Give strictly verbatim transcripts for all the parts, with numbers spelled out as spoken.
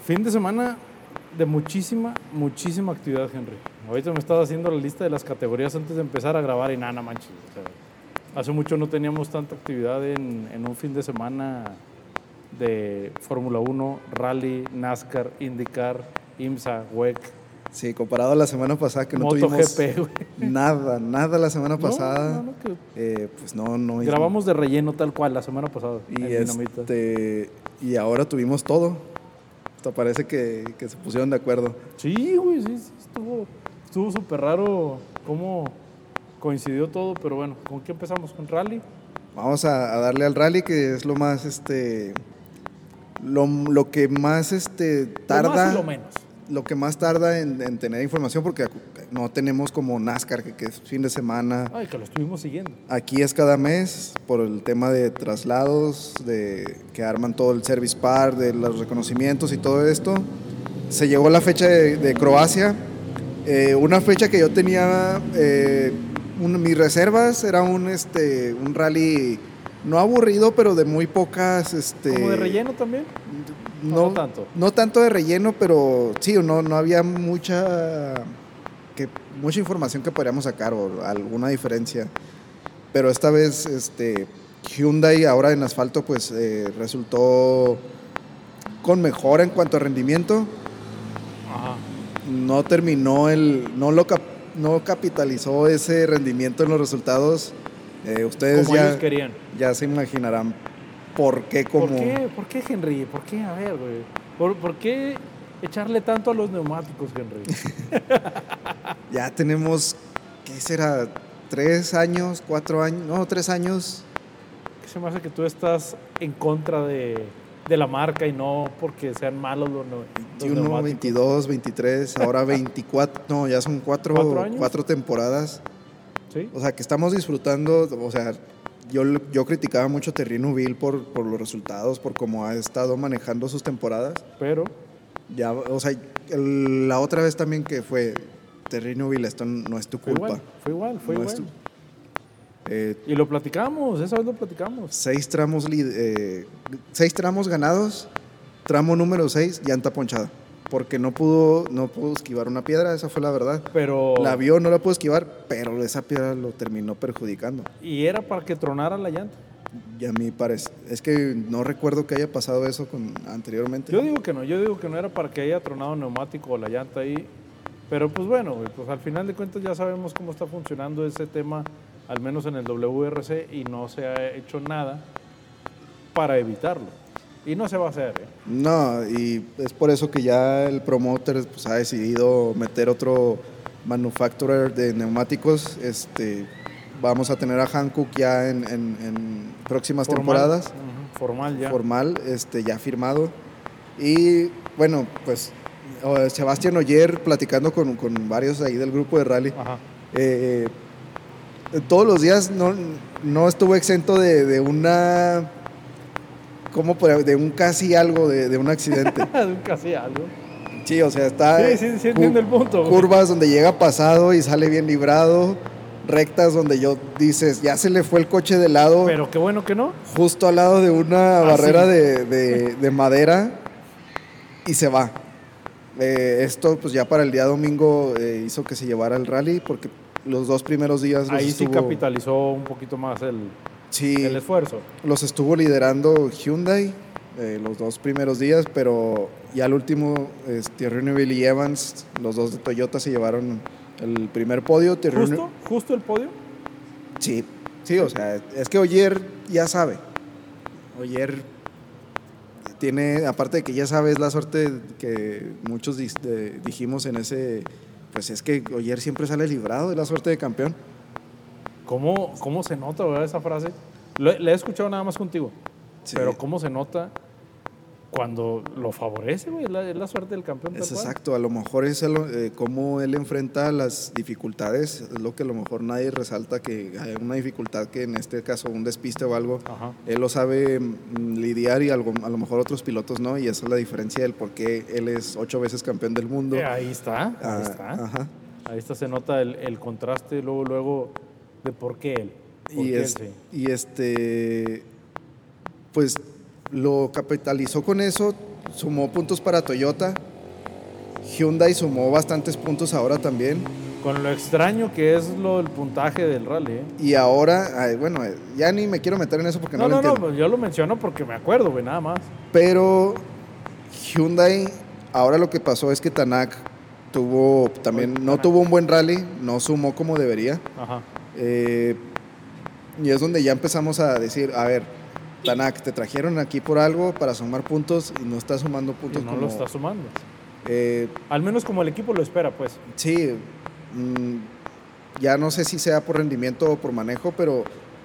Fin de semana de muchísima, muchísima actividad, Henry. Ahorita me estaba haciendo la lista de las categorías antes de empezar a grabar y nada, no manches. O sea, hace mucho no teníamos tanta actividad en, en un fin de semana de Fórmula uno, Rally, NASCAR, IndyCar, IMSA, W E C. Sí, comparado a la semana pasada que no MotoGP, tuvimos güey. nada, nada la semana No, pasada. no, no, que eh, pues no, no. grabamos de relleno tal cual la semana pasada. Y, en Dinamita. este, y ahora tuvimos todo. Hasta parece que, que se pusieron de acuerdo. Sí, güey, sí, sí, estuvo estuvo súper raro cómo coincidió todo, pero bueno, ¿con qué empezamos? ¿Con Rally? Vamos a, a darle al rally, que es lo más, este, lo, lo que más, este, tarda. Lo más y lo menos. Lo que más tarda en, en tener información, porque no tenemos como NASCAR, que, que es fin de semana. Ay, que lo estuvimos siguiendo. Aquí es cada mes, por el tema de traslados, de que arman todo el service park, de los reconocimientos y todo esto. Se llegó la fecha de, de Croacia, eh, una fecha que yo tenía, eh, un, mis reservas, era un, este, un rally no aburrido, pero de muy pocas... Este, ¿Como de relleno también? No, no tanto. No tanto de relleno, pero sí, no, no había mucha, que, mucha información que podríamos sacar o alguna diferencia. Pero esta vez este, Hyundai ahora en asfalto pues eh, resultó con mejora en cuanto a rendimiento. Ajá. No terminó el, no lo cap, no capitalizó ese rendimiento en los resultados. Eh, ustedes Como ya, ellos querían. ya se imaginarán por qué como... ¿Por qué? ¿Por qué, Henry? ¿Por qué? A ver, güey. ¿Por, ¿Por qué echarle tanto a los neumáticos, Henry? Ya tenemos, ¿qué será? ¿Tres años? ¿Cuatro años? No, tres años. ¿Qué se me hace que tú estás en contra de, de la marca y no porque sean malos los, los veintiuno, neumáticos? veintidós, veintitrés, ahora veinticuatro, no, ya son cuatro, ¿Cuatro años? cuatro temporadas. Sí. O sea, que estamos disfrutando, o sea, yo, yo criticaba mucho Terry Newville por, por los resultados, por cómo ha estado manejando sus temporadas. Pero... Ya, o sea, el, la otra vez también que fue Terry Newville, esto no es tu Fue culpa. igual, fue igual, fue No igual. es tu- eh, Y lo platicamos, esa vez lo platicamos. seis tramos, li- eh, seis tramos ganados, tramo número seis, llanta ponchada. Porque no pudo, no pudo esquivar una piedra, esa fue la verdad. Pero... La vio, no la pudo esquivar, pero esa piedra lo terminó perjudicando. Y era para que tronara la llanta. Y a mí parece, es que no recuerdo que haya pasado eso con, anteriormente. Yo digo que no, yo digo que no era para que haya tronado un neumático o la llanta ahí. Pero pues bueno, güey, pues al final de cuentas ya sabemos cómo está funcionando ese tema, al menos en el W R C, y no se ha hecho nada para evitarlo. Y no se va a hacer, ¿eh? No, y es por eso que ya el promoter pues, ha decidido meter otro manufacturer de neumáticos. Este, vamos a tener a Hankook ya en, en, en próximas Formal. temporadas. Uh-huh. Formal ya. Formal, este, ya firmado. Y bueno, pues Sebastián Ogier platicando con, con varios ahí del grupo de rally. Ajá. Eh, todos los días no, no estuvo exento de, de una... ¿Cómo podría- de un casi algo, de, de un accidente? Casi algo. Sí, o sea, está... Sí, sí, sí, entiendo el punto, güey. Curvas donde llega pasado y sale bien librado. Rectas donde yo dices, ya se le fue el coche de lado. Pero qué bueno que no. Justo al lado de una Ah, barrera sí. de, de, de madera y se va. Eh, esto pues ya para el día domingo eh, hizo que se llevara el rally porque los dos primeros días los Ahí sí estuvo, capitalizó un poquito más el, sí, el esfuerzo. los estuvo liderando Hyundai eh, los dos primeros días, pero ya al último este, Thierry Neuville y Evans, los dos de Toyota, se llevaron el primer podio. Thierry ¿Justo? Neu- ¿Justo el podio? Sí, sí, o sea, es que Ogier ya sabe. Ogier tiene, aparte de que ya sabe, es la suerte que muchos dis- de- dijimos en ese, pues es que Ogier siempre sale librado de la suerte de campeón. ¿Cómo, cómo se nota, verdad, esa frase? Lo- La he escuchado nada más contigo. Sí. Pero cómo se nota cuando lo favorece, güey. Es la, es la suerte del campeón. tal Es cual. exacto, a lo mejor es el, eh, cómo él enfrenta las dificultades, es lo que a lo mejor nadie resalta, que hay una dificultad que en este caso un despiste o algo, Ajá. él lo sabe mm, lidiar y algo, a lo mejor otros pilotos no, y esa es la diferencia del por qué él es ocho veces campeón del mundo. Eh, ahí está, ahí Ah, está. ajá. Ahí está, se nota el, el contraste luego, luego de por qué él. Por Y, qué es- él sí. y este, pues lo capitalizó con eso, sumó puntos para Toyota. Hyundai sumó bastantes puntos ahora también. Con lo extraño que es lo el puntaje del rally, ¿eh? Y ahora, ay, bueno, ya ni me quiero meter en eso porque no, No, lo no, no, entiendo. pues yo lo menciono porque me acuerdo, güey, nada más. Pero Hyundai, ahora lo que pasó es que Tanak tuvo también, Oye, no Tanak. tuvo un buen rally, no sumó como debería. Ajá. Eh, y es donde ya empezamos a decir, a ver, Tanak, te trajeron aquí por algo para sumar puntos y no estás sumando Y puntos no como... lo está sumando. eh, Al menos como el equipo lo espera, pues. sí, mm, ya no sé si sea por rendimiento o por manejo, pero...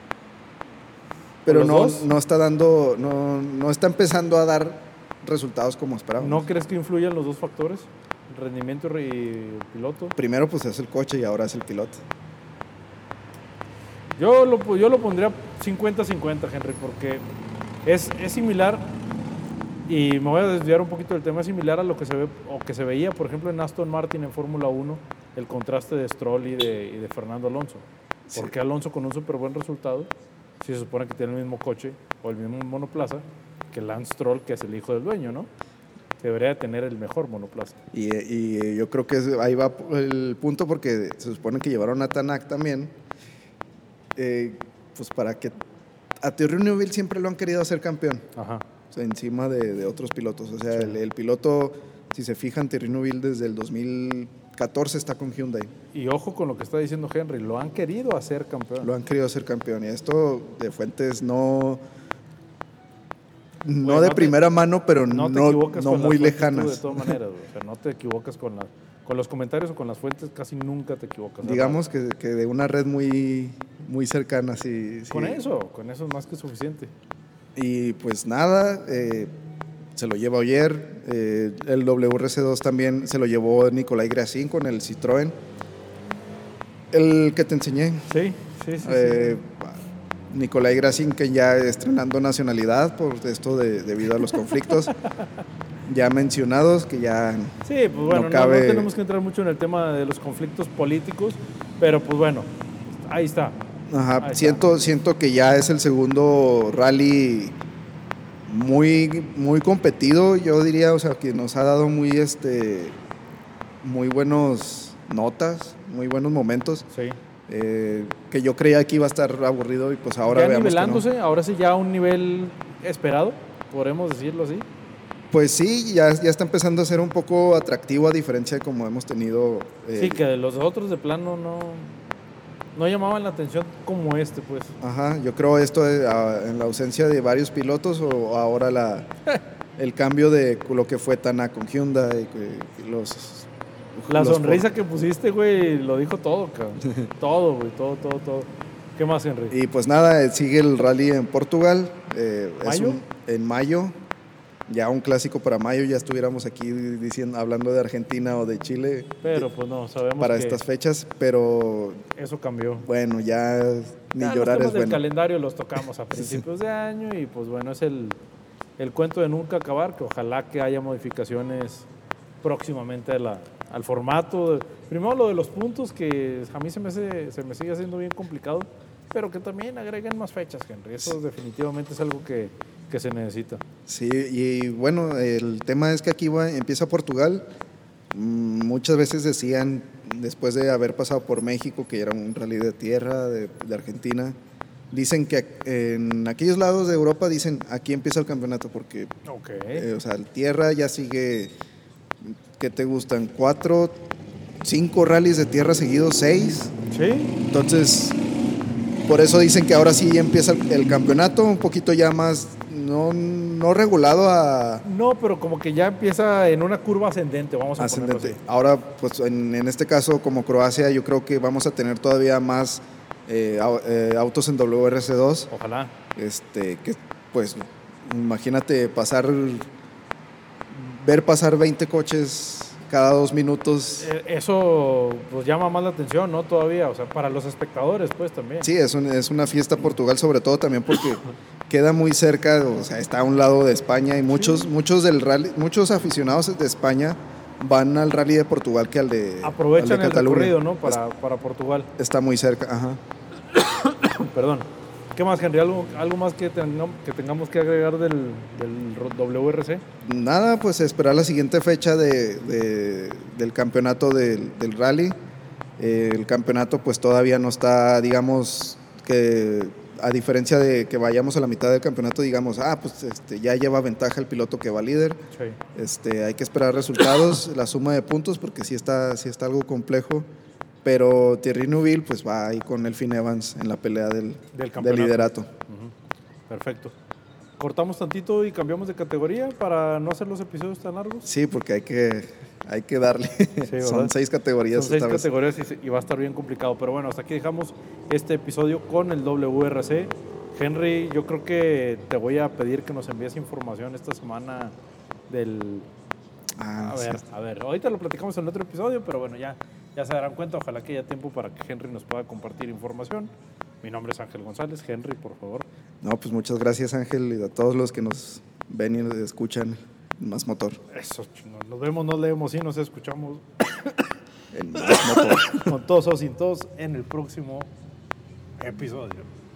Pero los no, dos? no está dando, no, no está empezando a dar resultados como esperábamos. ¿No crees que influyan los dos factores? El rendimiento y el piloto. Primero pues es el coche y ahora es el piloto. Yo lo, yo lo pondría cincuenta cincuenta, Henry, porque es, es similar, y me voy a desviar un poquito del tema, es similar a lo que se ve o que se veía, por ejemplo, en Aston Martin en Fórmula uno, el contraste de Stroll y de, y de Fernando Alonso. Sí. Porque Alonso con un súper buen resultado, si se supone que tiene el mismo coche o el mismo monoplaza que Lance Stroll, que es el hijo del dueño, ¿no? Que debería de tener el mejor monoplaza. Y, y yo creo que es- ahí va el punto porque se supone que llevaron a Tanak también, eh, pues para que a Thierry Neuville siempre lo han querido hacer campeón, Ajá. o sea, encima de, de otros pilotos. O sea, el, el piloto, si se fijan, Thierry Neuville desde el dos mil catorce está con Hyundai. Y ojo con lo que está diciendo Henry, lo han querido hacer campeón. Lo han querido hacer campeón y esto de fuentes no... No Güey, de no te- primera mano, pero No no, te equivocas no con muy las fuentes tú, lejanas. de todas maneras, güey. O sea, no te equivocas con, la, con los comentarios o con las fuentes, casi nunca te equivocas. Digamos que, que de una red muy, muy cercana, sí, sí. Con eso, con eso es más que suficiente. Y pues nada, eh, se lo lleva Ogier. Eh, el W R C dos también se lo llevó Nicolai Gracin con el Citroën. El que te enseñé. Sí, sí, sí. Eh, Nicolai Gracin, que ya estrenando nacionalidad por esto de, debido a los conflictos ya mencionados, que ya sí. Sí, pues bueno, no no, cabe- no tenemos que entrar mucho en el tema de los conflictos políticos, pero pues bueno, ahí está. Ajá, Ahí está. siento, siento que ya es el segundo rally muy, muy competido, yo diría, o sea, que nos ha dado muy, este, muy buenos notas, muy buenos momentos, Sí. eh, que yo creía que iba a estar aburrido y pues ahora ya veamos que no. nivelándose, ahora sí ya a un nivel esperado, podremos decirlo así. Pues sí, ya, ya está empezando a ser un poco atractivo a diferencia de como hemos tenido. eh, Sí, que los otros de plano no, no llamaban la atención como este, pues. Ajá, yo creo esto de, ah, en la ausencia de varios pilotos o ahora la, el cambio de lo que fue Tanak con Hyundai, que- que los... La los- sonrisa que pusiste, güey, lo dijo todo, cabrón. Todo, güey, todo, todo, todo. ¿Qué más, Henry? Y pues nada, eh, sigue el rally en Portugal. eh, es ¿Mayo? un- en mayo, ya un clásico para mayo, ya estuviéramos aquí diciendo, hablando de Argentina o de Chile Pero pues no, sabemos para que estas fechas, pero eso cambió. bueno, ya ni Ya llorar los temas es del bueno. calendario los tocamos a principios de año y pues bueno, es el, el cuento de nunca acabar, que ojalá que haya modificaciones próximamente a la- al formato. Primero lo de los puntos, que a mí se me, hace- se me sigue haciendo bien complicado, pero que también agreguen más fechas, Henry. Eso definitivamente es algo que, que se necesita. Sí, y bueno, el tema es que aquí va, empieza Portugal. Mm, Muchas veces decían, después de haber pasado por México, que era un rally de tierra, de, de Argentina, dicen que en aquellos lados de Europa dicen, aquí empieza el campeonato, porque, Ok. eh, o sea, el tierra ya sigue, ¿qué te gustan? Cuatro, cinco rallies de tierra seguidos, seis. Sí, Entonces, por eso dicen que ahora sí empieza el, el campeonato, un poquito ya más, no, no regulado a no, pero como que ya empieza en una curva ascendente, vamos a ponerlo ascendente. así. Ahora, pues en, en este caso, como Croacia, yo creo que vamos a tener todavía más eh, au- eh, autos en W R C dos. Ojalá. Este, que pues, imagínate pasar, ver pasar veinte coches cada dos minutos. Eh, Eso pues llama más la atención, ¿no? Todavía, o sea, para los espectadores, pues también. Sí, es, un- es una fiesta Portugal, sobre todo también porque queda muy cerca, o sea, está a un lado de España y muchos, muchos del rally, muchos aficionados de España van al rally de Portugal que al de, al Aprovechan de el Cataluña. recorrido, ¿no? Para, para Portugal. Está muy cerca, ajá. Perdón. ¿Qué más, Henry? ¿Algo, algo más que, tengamos, que tengamos que agregar del, del W R C? Nada, pues esperar la siguiente fecha de, de, del campeonato del, del rally. Eh, el campeonato pues todavía no está, digamos, que a diferencia de que vayamos a la mitad del campeonato, digamos, ah, pues este, ya lleva ventaja el piloto que va líder. Sí. Este, hay que esperar resultados, la suma de puntos, porque sí está, sí está algo complejo. Pero Thierry Neuville pues va ahí con Elfyn Evans en la pelea del, del, del liderato. Uh-huh. Perfecto. ¿Cortamos tantito y cambiamos de categoría para no hacer los episodios tan largos? Sí, porque hay que, hay que darle. Sí, son seis categorías. Son seis categorías y, y va a estar bien complicado. Pero bueno, hasta aquí dejamos este episodio con el W R C. Henry, yo creo que te voy a pedir que nos envíes información esta semana del... Ah, a ver, sí. a ver, ahorita lo platicamos en otro episodio, pero bueno, ya, ya se darán cuenta. Ojalá que haya tiempo para que Henry nos pueda compartir información. Mi nombre es Ángel González. Henry, por favor. No, pues muchas gracias, Ángel, y a todos los que nos ven y escuchan Más Motor. Eso, chingón. Nos vemos, nos leemos y nos escuchamos en Más Motor. Con todos o sin todos en el próximo episodio.